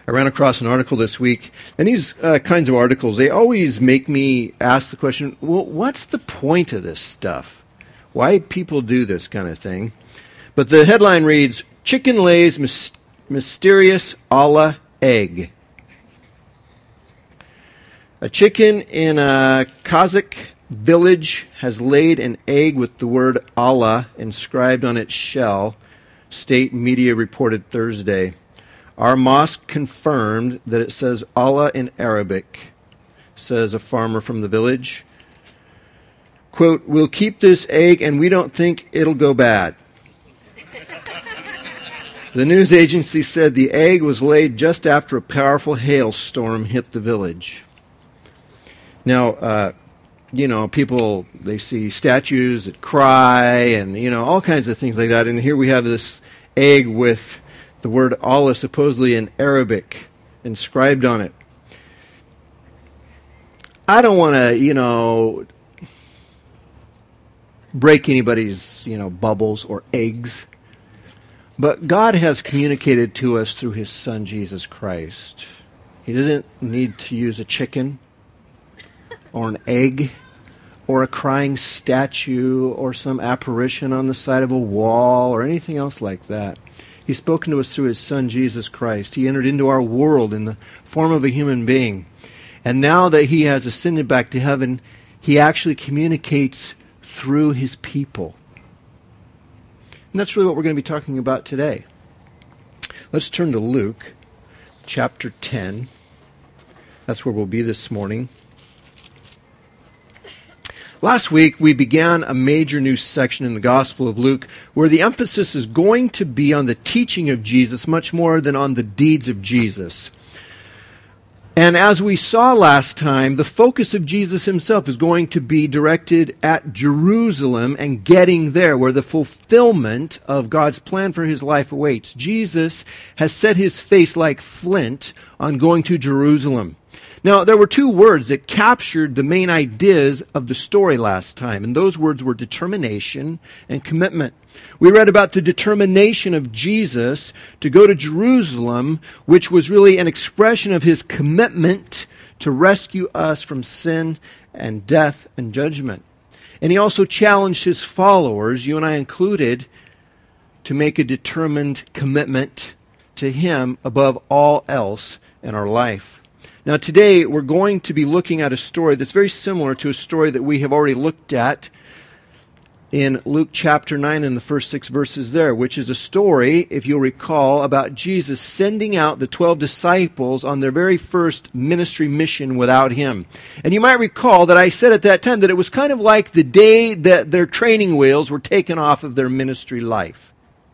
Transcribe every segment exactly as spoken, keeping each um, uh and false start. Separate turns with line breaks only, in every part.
I ran across an article this week, and these uh, kinds of articles, they always make me ask the question, well, what's the point of this stuff? Why people do this kind of thing? But the headline reads, Chicken Lays Mys- Mysterious Allah Egg. A chicken in a Kazakh village has laid an egg with the word Allah inscribed on its shell, state media reported Thursday. Our mosque confirmed that it says Allah in Arabic, says a farmer from the village. Quote, we'll keep this egg and we don't think it'll go bad. The news agency said the egg was laid just after a powerful hailstorm hit the village. Now, uh, you know, people, they see statues that cry and, you know, all kinds of things like that. And here we have this egg with the word Allah supposedly in Arabic inscribed on it. I don't want to, you know, break anybody's, you know, bubbles or eggs. But God has communicated to us through His Son, Jesus Christ. He doesn't need to use a chicken or an egg or a crying statue or some apparition on the side of a wall or anything else like that. He's spoken to us through His Son, Jesus Christ. He entered into our world in the form of a human being. And now that He has ascended back to heaven, He actually communicates through His people. And that's really what we're going to be talking about today. Let's turn to Luke chapter ten. That's where we'll be this morning. Last week, we began a major new section in the Gospel of Luke where the emphasis is going to be on the teaching of Jesus much more than on the deeds of Jesus. And as we saw last time, the focus of Jesus Himself is going to be directed at Jerusalem and getting there where the fulfillment of God's plan for His life awaits. Jesus has set His face like flint on going to Jerusalem. Now, there were two words that captured the main ideas of the story last time, and those words were determination and commitment. We read about the determination of Jesus to go to Jerusalem, which was really an expression of His commitment to rescue us from sin and death and judgment. And He also challenged His followers, you and I included, to make a determined commitment to Him above all else in our life. Now today we're going to be looking at a story that's very similar to a story that we have already looked at in Luke chapter nine in the first six verses there, which is a story, if you'll recall, about Jesus sending out the twelve disciples on their very first ministry mission without Him. And you might recall that I said at that time that it was kind of like the day that their training wheels were taken off of their ministry life.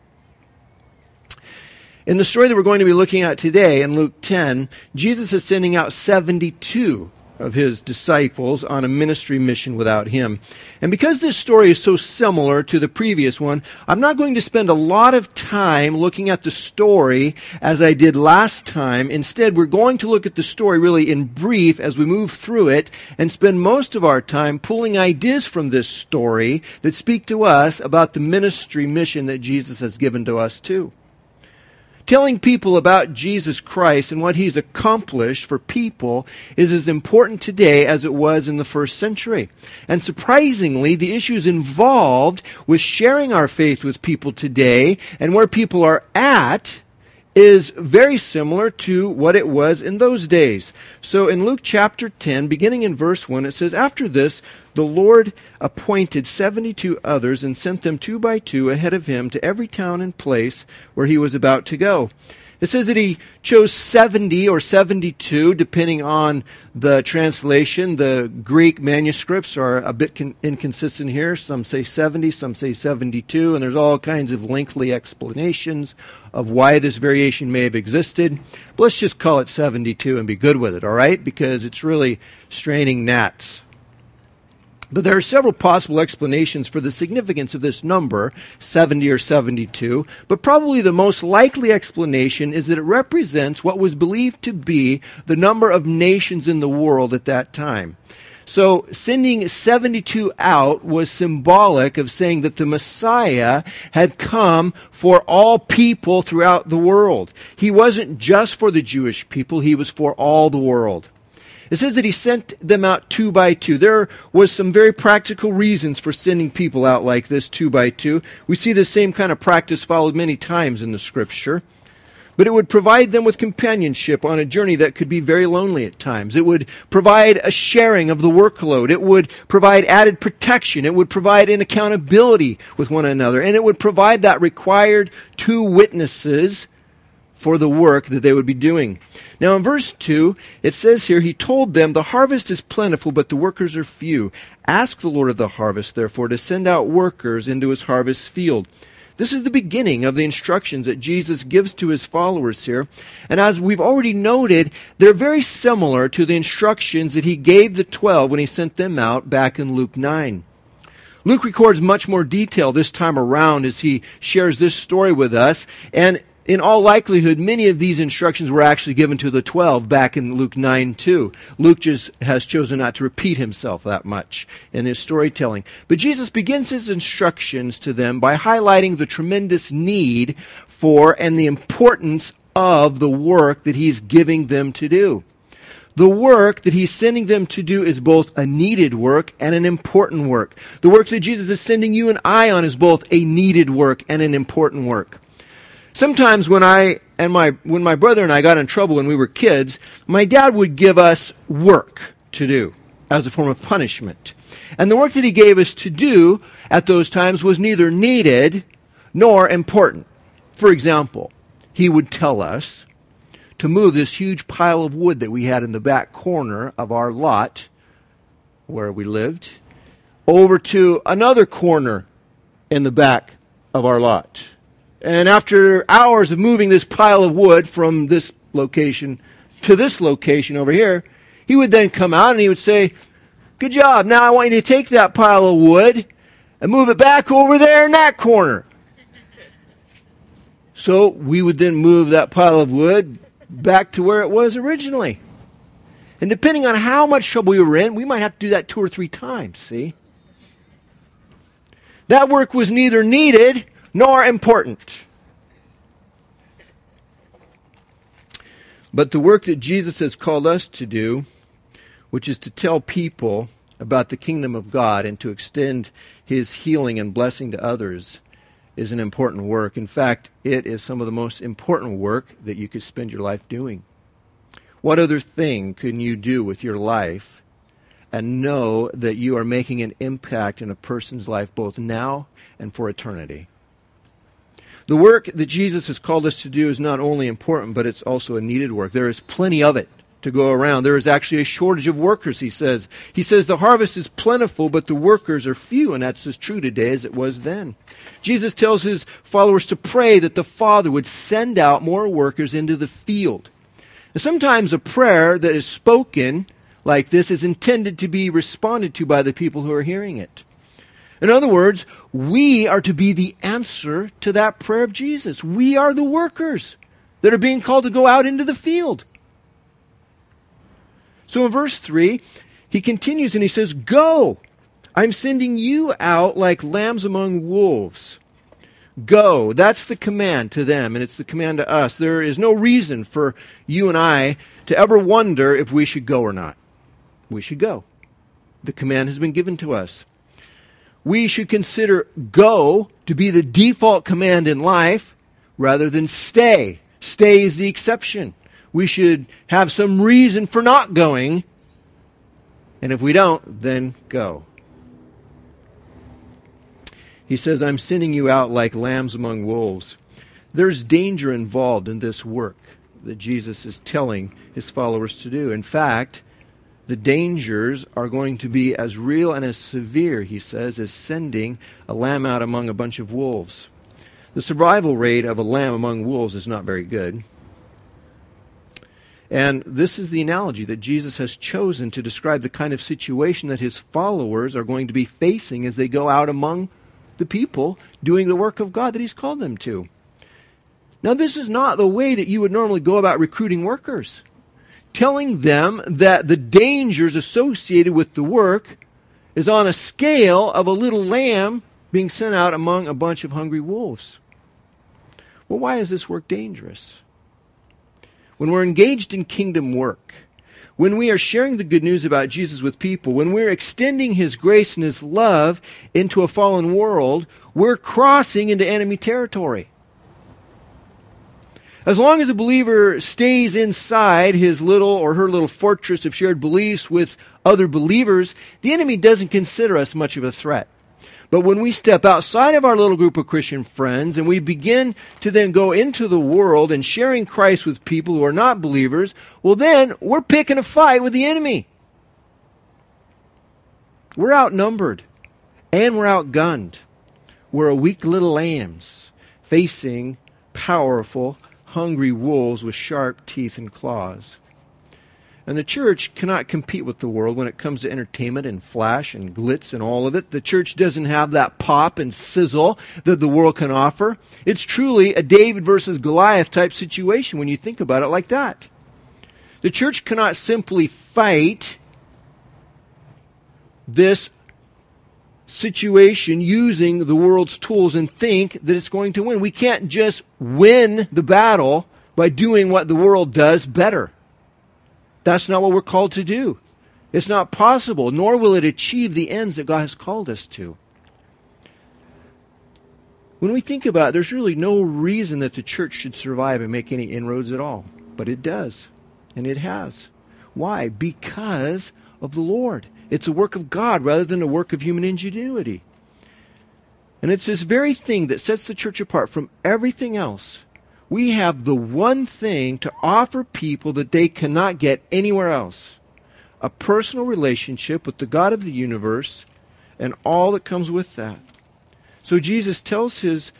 In the story that we're going to be looking at today, in Luke ten, Jesus is sending out seventy-two of His disciples on a ministry mission without Him. And because this story is so similar to the previous one, I'm not going to spend a lot of time looking at the story as I did last time. Instead, we're going to look at the story really in brief as we move through it and spend most of our time pulling ideas from this story that speak to us about the ministry mission that Jesus has given to us too. Telling people about Jesus Christ and what He's accomplished for people is as important today as it was in the first century. And surprisingly, the issues involved with sharing our faith with people today and where people are at is very similar to what it was in those days. So in Luke chapter ten, beginning in verse one, it says, after this, the Lord appointed seventy-two others and sent them two by two ahead of Him to every town and place where He was about to go. It says that He chose seventy or seventy-two, depending on the translation. The Greek manuscripts are a bit con- inconsistent here. Some say seventy, some say seventy-two, and there's all kinds of lengthy explanations of why this variation may have existed. But let's just call it seventy-two and be good with it, all right? Because it's really straining gnats. But there are several possible explanations for the significance of this number, seventy or seventy-two, but probably the most likely explanation is that it represents what was believed to be the number of nations in the world at that time. So sending seventy-two out was symbolic of saying that the Messiah had come for all people throughout the world. He wasn't just for the Jewish people, he was for all the world. It says that he sent them out two by two. There was some very practical reasons for sending people out like this, two by two. We see the same kind of practice followed many times in the Scripture. But it would provide them with companionship on a journey that could be very lonely at times. It would provide a sharing of the workload. It would provide added protection. It would provide an accountability with one another. And it would provide that required two witnesses for the work that they would be doing. Now in verse two, it says here, he told them, the harvest is plentiful, but the workers are few. Ask the Lord of the harvest, therefore, to send out workers into his harvest field. This is the beginning of the instructions that Jesus gives to his followers here. And as we've already noted, they're very similar to the instructions that he gave the twelve when he sent them out back in Luke nine. Luke records much more detail this time around as he shares this story with us. And in all likelihood, many of these instructions were actually given to the twelve back in Luke nine too. Luke just has chosen not to repeat himself that much in his storytelling. But Jesus begins his instructions to them by highlighting the tremendous need for and the importance of the work that he's giving them to do. The work that he's sending them to do is both a needed work and an important work. The work that Jesus is sending you and I on is both a needed work and an important work. Sometimes when I and my when my brother and I got in trouble when we were kids, my dad would give us work to do as a form of punishment. And the work that he gave us to do at those times was neither needed nor important. For example, he would tell us to move this huge pile of wood that we had in the back corner of our lot where we lived over to another corner in the back of our lot. And after hours of moving this pile of wood from this location to this location over here, he would then come out and he would say, good job, now I want you to take that pile of wood and move it back over there in that corner. So we would then move that pile of wood back to where it was originally. And depending on how much trouble we were in, we might have to do that two or three times, see? That work was neither needed nor important. But the work that Jesus has called us to do, which is to tell people about the kingdom of God and to extend his healing and blessing to others, is an important work. In fact, it is some of the most important work that you could spend your life doing. What other thing can you do with your life and know that you are making an impact in a person's life both now and for eternity? The work that Jesus has called us to do is not only important, but it's also a needed work. There is plenty of it to go around. There is actually a shortage of workers, he says. He says the harvest is plentiful, but the workers are few, and that's as true today as it was then. Jesus tells his followers to pray that the Father would send out more workers into the field. And sometimes a prayer that is spoken like this is intended to be responded to by the people who are hearing it. In other words, we are to be the answer to that prayer of Jesus. We are the workers that are being called to go out into the field. So in verse three, he continues and he says, go, I'm sending you out like lambs among wolves. Go, that's the command to them, and it's the command to us. There is no reason for you and I to ever wonder if we should go or not. We should go. The command has been given to us. We should consider go to be the default command in life rather than stay. Stay is the exception. We should have some reason for not going, and if we don't, then go. He says, I'm sending you out like lambs among wolves. There's danger involved in this work that Jesus is telling his followers to do. In fact, the dangers are going to be as real and as severe, he says, as sending a lamb out among a bunch of wolves. The survival rate of a lamb among wolves is not very good. And this is the analogy that Jesus has chosen to describe the kind of situation that his followers are going to be facing as they go out among the people doing the work of God that he's called them to. Now, this is not the way that you would normally go about recruiting workers. telling them that the dangers associated with the work is on a scale of a little lamb being sent out among a bunch of hungry wolves. Well, why is this work dangerous? When we're engaged in kingdom work, when we are sharing the good news about Jesus with people, when we're extending His grace and His love into a fallen world, we're crossing into enemy territory. As long as a believer stays inside his little or her little fortress of shared beliefs with other believers, the enemy doesn't consider us much of a threat. But when we step outside of our little group of Christian friends and we begin to then go into the world and sharing Christ with people who are not believers, well then we're picking a fight with the enemy. We're outnumbered and we're outgunned. We're a weak little lambs facing powerful, hungry wolves with sharp teeth and claws. And the church cannot compete with the world when it comes to entertainment and flash and glitz and all of it. The church doesn't have that pop and sizzle that the world can offer. It's truly a David versus Goliath type situation when you think about it like that. The church cannot simply fight this situation using the world's tools and think that it's going to win. We can't just win the battle by doing what the world does better. That's not what we're called to do. It's not possible, nor will it achieve the ends that God has called us to. When we think about it, there's really no reason that the church should survive and make any inroads at all. But it does, and it has. Why? Because of the Lord. It's a work of God rather than a work of human ingenuity. And it's this very thing that sets the church apart from everything else. We have the one thing to offer people that they cannot get anywhere else. A personal relationship with the God of the universe and all that comes with that. So Jesus tells His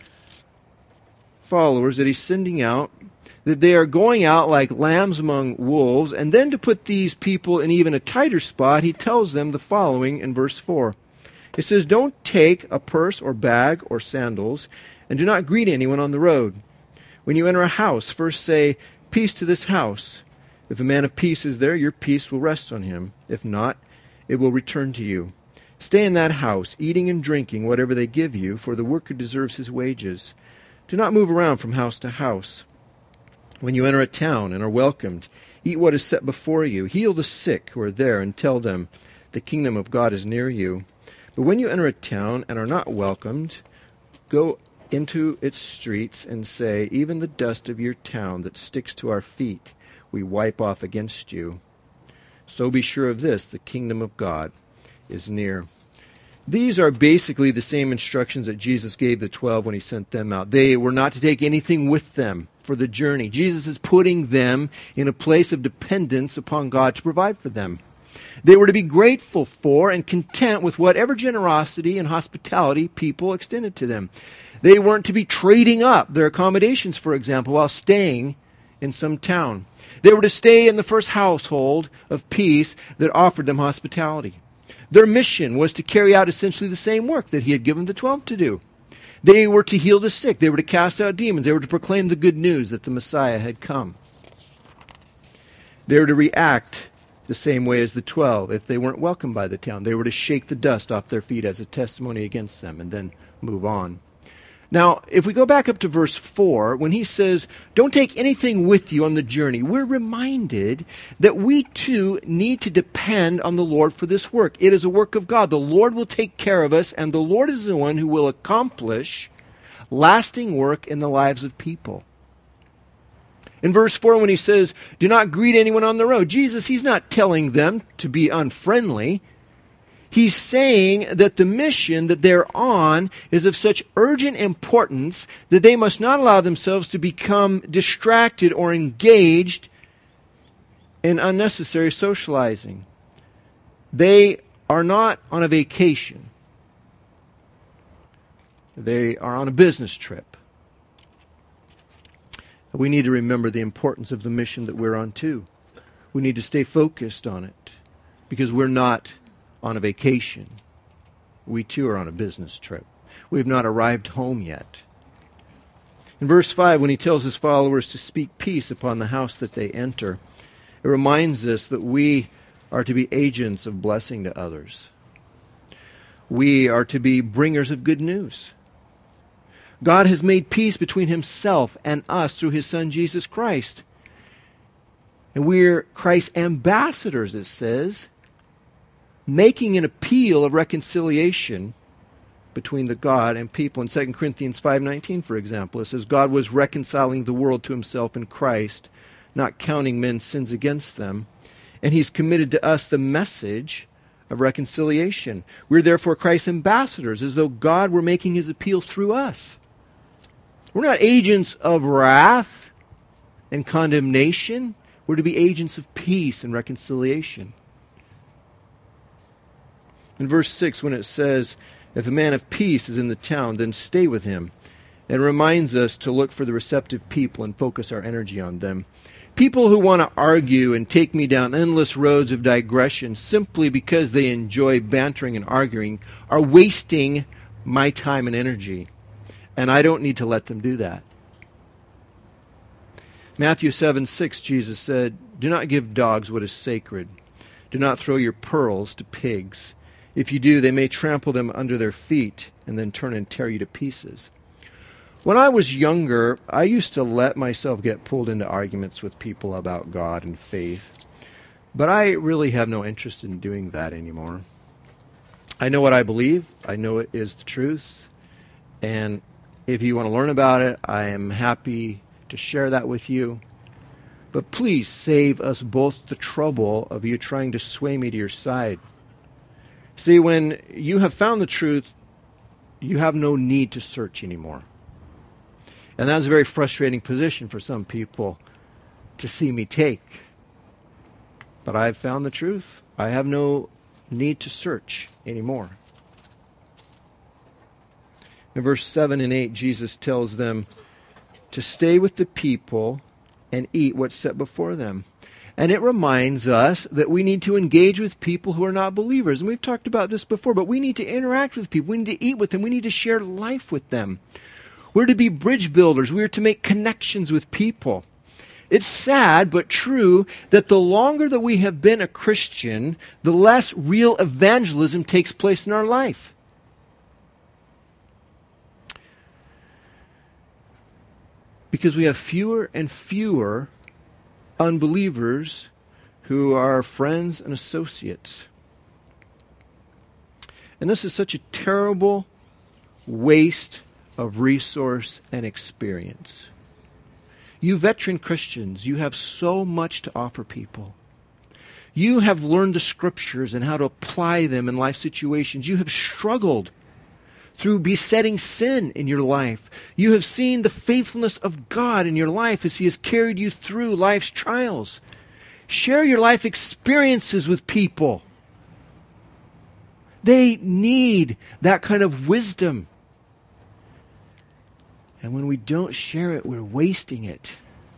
followers that He's sending out, that they are going out like lambs among wolves, and then to put these people in even a tighter spot, He tells them the following in verse four. It says, "Don't take a purse or bag or sandals, and do not greet anyone on the road. When you enter a house, first say, 'Peace to this house.' If a man of peace is there, your peace will rest on him. If not, it will return to you. Stay in that house, eating and drinking whatever they give you, for the worker deserves his wages. Do not move around from house to house. When you enter a town and are welcomed, eat what is set before you. Heal the sick who are there and tell them, 'The kingdom of God is near you.' But when you enter a town and are not welcomed, go into its streets and say, 'Even the dust of your town that sticks to our feet, we wipe off against you.' So be sure of this, the kingdom of God is near." These are basically the same instructions that Jesus gave the twelve when He sent them out. They were not to take anything with them for the journey. Jesus is putting them in a place of dependence upon God to provide for them. They were to be grateful for and content with whatever generosity and hospitality people extended to them. They weren't to be trading up their accommodations, for example, while staying in some town. They were to stay in the first household of peace that offered them hospitality. Their mission was to carry out essentially the same work that He had given the twelve to do. They were to heal the sick. They were to cast out demons. They were to proclaim the good news that the Messiah had come. They were to react the same way as the twelve if they weren't welcomed by the town. They were to shake the dust off their feet as a testimony against them and then move on. Now, if we go back up to verse four, when He says, "Don't take anything with you on the journey," we're reminded that we too need to depend on the Lord for this work. It is a work of God. The Lord will take care of us, and the Lord is the one who will accomplish lasting work in the lives of people. In verse four, when He says, "Do not greet anyone on the road," Jesus, He's not telling them to be unfriendly. He's saying that the mission that they're on is of such urgent importance that they must not allow themselves to become distracted or engaged in unnecessary socializing. They are not on a vacation. They are on a business trip. We need to remember the importance of the mission that we're on too. We need to stay focused on it because we're not on a vacation. We too are on a business trip. We have not arrived home yet. In verse five, when He tells His followers to speak peace upon the house that they enter, It reminds us that we are to be agents of blessing to others. We are to be bringers of good news. God has made peace between himself and us through his Son, Jesus Christ. And we're Christ's ambassadors, it says, making an appeal of reconciliation between the God and people. In Second Corinthians five nineteen, for example, it says, God was reconciling the world to himself in Christ, not counting men's sins against them. And he's committed to us the message of reconciliation. We're therefore Christ's ambassadors, as though God were making his appeal through us. We're not agents of wrath and condemnation. We're to be agents of peace and reconciliation. In verse six, when it says, if a man of peace is in the town, then stay with him. It reminds us to look for the receptive people and focus our energy on them. People who want to argue and take me down endless roads of digression simply because they enjoy bantering and arguing are wasting my time and energy. And I don't need to let them do that. Matthew seven six, Jesus said, do not give dogs what is sacred. Do not throw your pearls to pigs. If you do, they may trample them under their feet and then turn and tear you to pieces. When I was younger, I used to let myself get pulled into arguments with people about God and faith. But I really have no interest in doing that anymore. I know what I believe. I know it is the truth. And if you want to learn about it, I am happy to share that with you. But please save us both the trouble of you trying to sway me to your side. See, when you have found the truth, you have no need to search anymore. And that's a very frustrating position for some people to see me take. But I've found the truth. I have no need to search anymore. In verse seven and eight, Jesus tells them to stay with the people and eat what's set before them. And it reminds us that we need to engage with people who are not believers. And we've talked about this before, but we need to interact with people. We need to eat with them. We need to share life with them. We're to be bridge builders. We are to make connections with people. It's sad but true that the longer that we have been a Christian, the less real evangelism takes place in our life. Because we have fewer and fewer unbelievers who are friends and associates. And this is such a terrible waste of resource and experience. You veteran Christians, you have so much to offer people. You have learned the scriptures and how to apply them in life situations. You have struggled through besetting sin in your life. You have seen the faithfulness of God in your life as He has carried you through life's trials. Share your life experiences with people. They need that kind of wisdom. And when we don't share it, we're wasting it.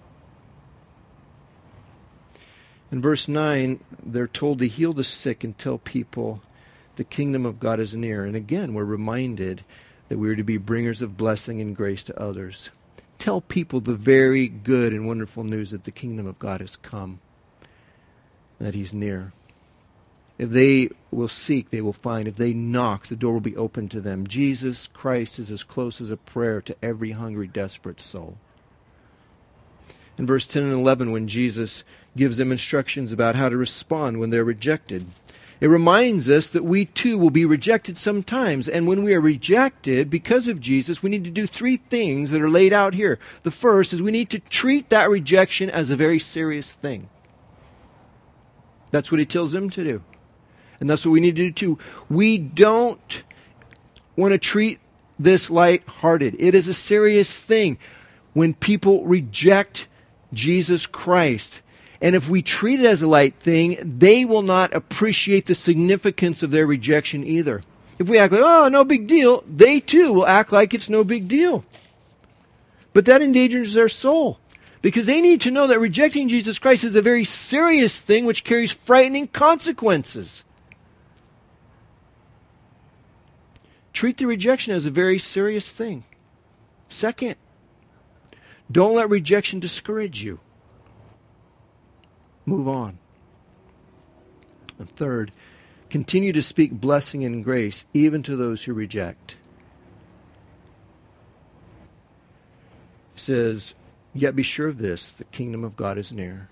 In verse nine, they're told to heal the sick and tell people the kingdom of God is near. And again, we're reminded that we are to be bringers of blessing and grace to others. Tell people the very good and wonderful news that the kingdom of God has come, that He's near. If they will seek, they will find. If they knock, the door will be open to them. Jesus Christ is as close as a prayer to every hungry, desperate soul. In verse ten and eleven, when Jesus gives them instructions about how to respond when they're rejected, it reminds us that we too will be rejected sometimes. And when we are rejected because of Jesus, we need to do three things that are laid out here. The first is we need to treat that rejection as a very serious thing. That's what He tells them to do. And that's what we need to do too. We don't want to treat this light-hearted. It is a serious thing when people reject Jesus Christ. And if we treat it as a light thing, they will not appreciate the significance of their rejection either. If we act like, oh, no big deal, they too will act like it's no big deal. But that endangers their soul. Because they need to know that rejecting Jesus Christ is a very serious thing which carries frightening consequences. Treat the rejection as a very serious thing. Second, don't let rejection discourage you. Move on. And third, continue to speak blessing and grace even to those who reject. He says, yet be sure of this, the kingdom of God is near.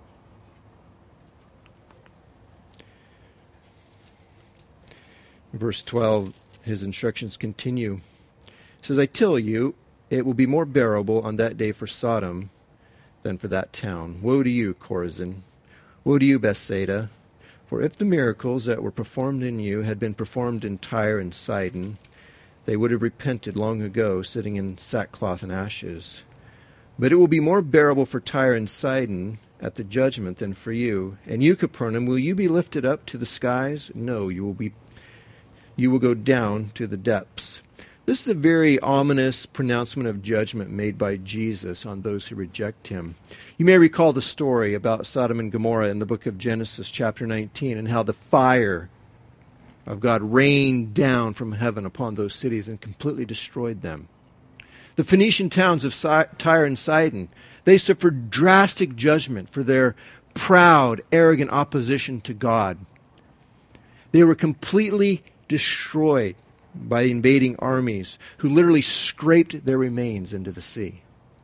In verse twelve, his instructions continue. He says, I tell you, it will be more bearable on that day for Sodom than for that town. Woe to you, Chorazin! Woe to you, Bethsaida! For if the miracles that were performed in you had been performed in Tyre and Sidon, they would have repented long ago, sitting in sackcloth and ashes. But it will be more bearable for Tyre and Sidon at the judgment than for you. And you, Capernaum, will you be lifted up to the skies? No, you will be. You will go down to the depths. This is a very ominous pronouncement of judgment made by Jesus on those who reject him. You may recall the story about Sodom and Gomorrah in the book of Genesis chapter nineteen, and how the fire of God rained down from heaven upon those cities and completely destroyed them. The Phoenician towns of Tyre and Sidon, they suffered drastic judgment for their proud, arrogant opposition to God. They were completely destroyed by invading armies who literally scraped their remains into the sea.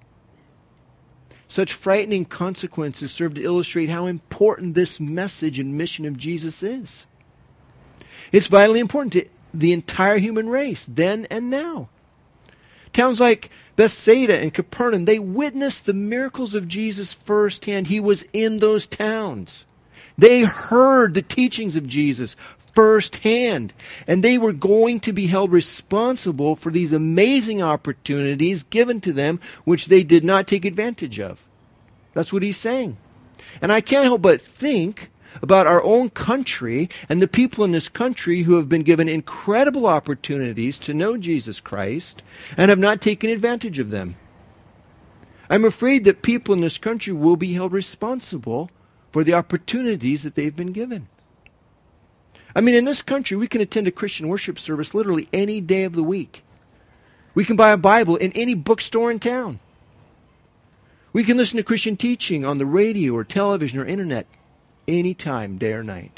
Such frightening consequences serve to illustrate how important this message and mission of Jesus is. It's vitally important to the entire human race, then and now. Towns like Bethsaida and Capernaum, they witnessed the miracles of Jesus firsthand. He was in those towns. They heard the teachings of Jesus firsthand, and they were going to be held responsible for these amazing opportunities given to them, which they did not take advantage of. That's what he's saying. And I can't help but think about our own country and the people in this country who have been given incredible opportunities to know Jesus Christ and have not taken advantage of them. I'm afraid that people in this country will be held responsible for the opportunities that they've been given. I mean, in this country, we can attend a Christian worship service literally any day of the week. We can buy a Bible in any bookstore in town. We can listen to Christian teaching on the radio or television or internet anytime, day or night.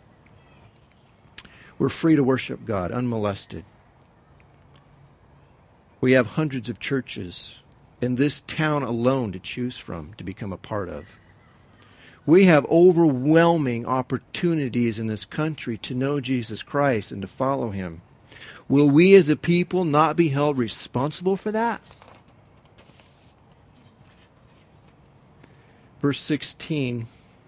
We're free to worship God, unmolested. We have hundreds of churches in this town alone to choose from, to become a part of. We have overwhelming opportunities in this country to know Jesus Christ and to follow him. Will we as a people not be held responsible for that? Verse sixteen,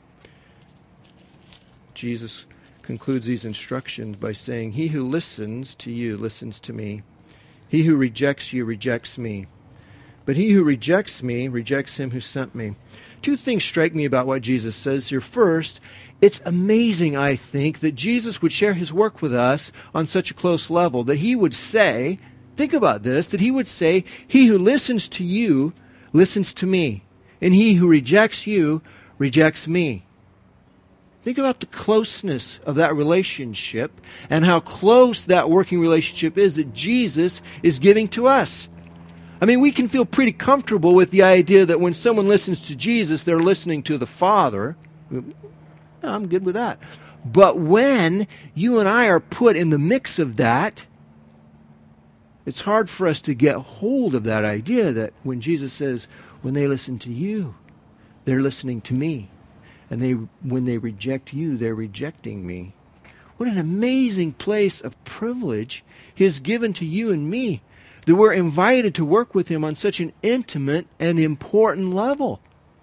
Jesus concludes these instructions by saying, he who listens to you listens to me. He who rejects you rejects me. But he who rejects me rejects him who sent me. Two things strike me about what Jesus says here. First, it's amazing, I think, that Jesus would share his work with us on such a close level, that he would say, think about this, that he would say, he who listens to you listens to me, and he who rejects you rejects me. Think about the closeness of that relationship and how close that working relationship is that Jesus is giving to us. I mean, we can feel pretty comfortable with the idea that when someone listens to Jesus, they're listening to the Father. I'm good with that. But when you and I are put in the mix of that, it's hard for us to get hold of that idea that when Jesus says, when they listen to you, they're listening to me. And they, when they reject you, they're rejecting me. What an amazing place of privilege he has given to you and me, that we're invited to work with him on such an intimate and important level.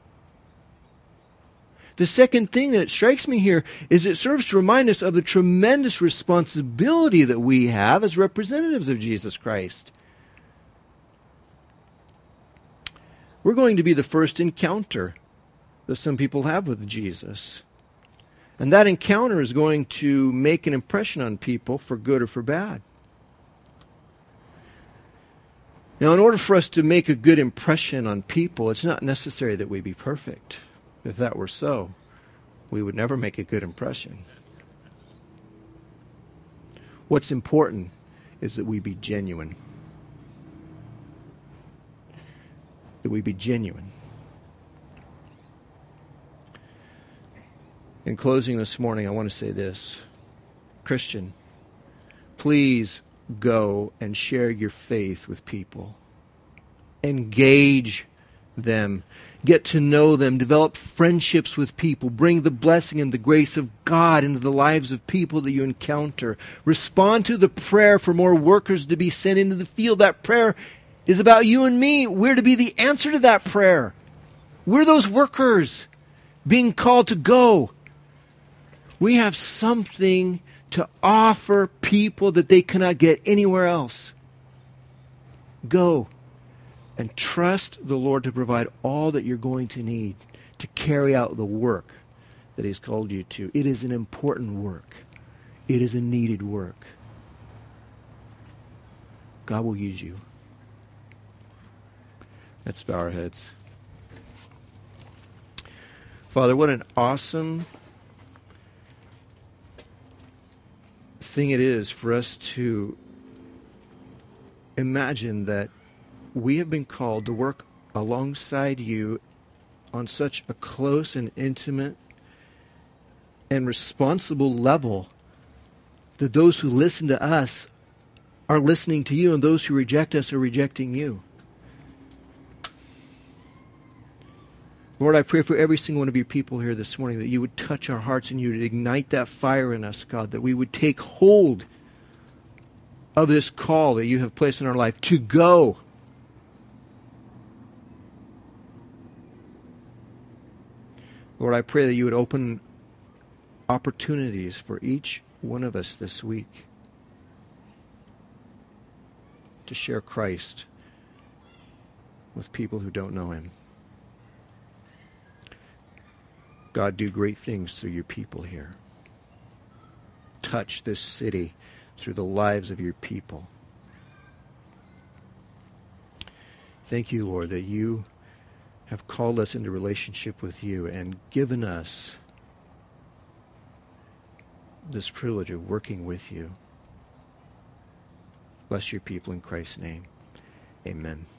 The second thing that strikes me here is it serves to remind us of the tremendous responsibility that we have as representatives of Jesus Christ. We're going to be the first encounter that some people have with Jesus. And that encounter is going to make an impression on people for good or for bad. Now, in order for us to make a good impression on people, it's not necessary that we be perfect. If that were so, we would never make a good impression. What's important is that we be genuine. That we be genuine. In closing this morning, I want to say this. Christian, please go and share your faith with people. Engage them. Get to know them. Develop friendships with people. Bring the blessing and the grace of God into the lives of people that you encounter. Respond to the prayer for more workers to be sent into the field. That prayer is about you and me. We're to be the answer to that prayer. We're those workers being called to go. We have something to offer people that they cannot get anywhere else. Go and trust the Lord to provide all that you're going to need to carry out the work that He's called you to. It is an important work. It is a needed work. God will use you. Let's bow our heads. Father, what an awesome thing it is for us to imagine that we have been called to work alongside you on such a close and intimate and responsible level that those who listen to us are listening to you and those who reject us are rejecting you. Lord, I pray for every single one of your people here this morning that you would touch our hearts and you would ignite that fire in us, God, that we would take hold of this call that you have placed in our life to go. Lord, I pray that you would open opportunities for each one of us this week to share Christ with people who don't know Him. God, do great things through your people here. Touch this city through the lives of your people. Thank you, Lord, that you have called us into relationship with you and given us this privilege of working with you. Bless your people in Christ's name. Amen.